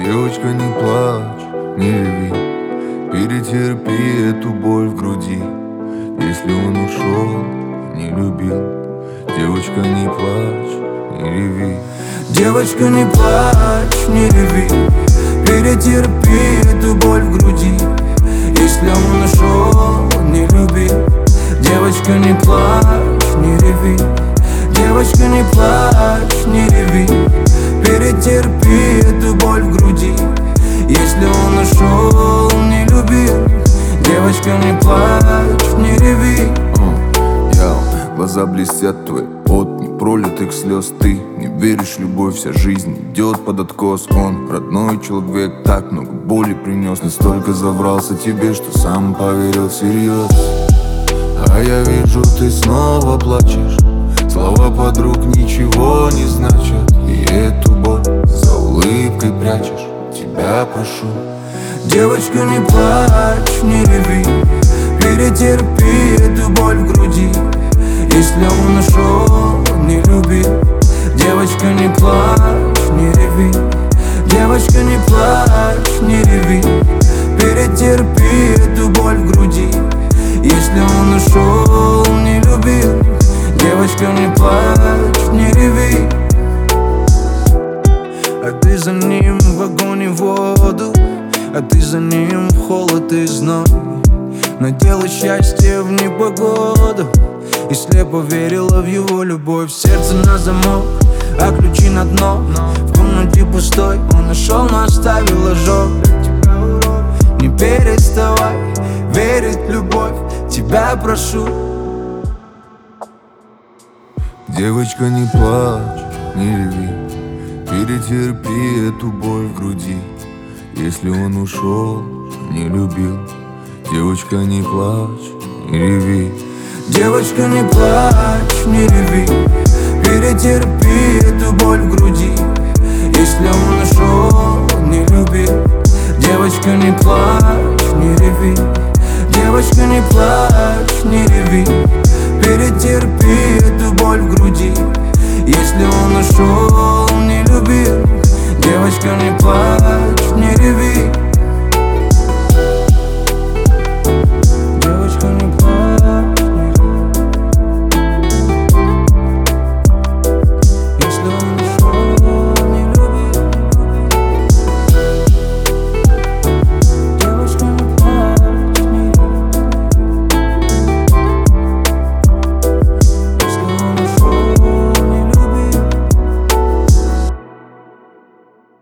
Девочка, не плачь, не реви, перетерпи эту боль в груди. Если он ушел, не любил. Девочка, не плачь, не реви. Девочка, не плачь, не реви, перетерпи эту боль в груди. Если он ушел, не любил. Девочка, не плачь, не реви. Девочка, не плачь, не реви, перетерпи эту боль в груди. Если он ушел, не любил. Девочка, не плачь, не реви. Глаза блестят твои от непролитых слез. Ты не веришь в любовь, вся жизнь идет под откос. Он родной человек, так много боли принес. Настолько заврался тебе, что сам поверил всерьез. А я вижу, ты снова плачешь. Слова подруг ничего не значат. И эту боль за улыбкой прячешь. Тебя прошу. Девочка, не плачь, не реви, перетерпи эту боль в груди. Если он ушел, не любил. Девочка, не плачь, не реви. Девочка, не плачь, не реви, перетерпи эту боль в груди. Если он ушел, не любил. Девочка, не плачь, не реви. А ты за ним в огонь и воду, а ты за ним в холод и зной. Надела счастье в непогоду и слепо верила в его любовь. Сердце на замок, а ключи на дно. В комнате пустой, он ушел, но оставил ожог. Не переставай верить в любовь, тебя прошу. Девочка, не плачь, не реви, перетерпи эту боль в груди. Если он ушел, не любил. Девочка, не плачь, не реви. Девочка, не плачь, не реви, перетерпи эту боль в груди. Если он ушел, не любил. Девочка, не плачь, не реви. Девочка, не плачь, не реви, перетерпи эту боль в груди. Если он ушел, не любил. Девочка, не плачь, не реви.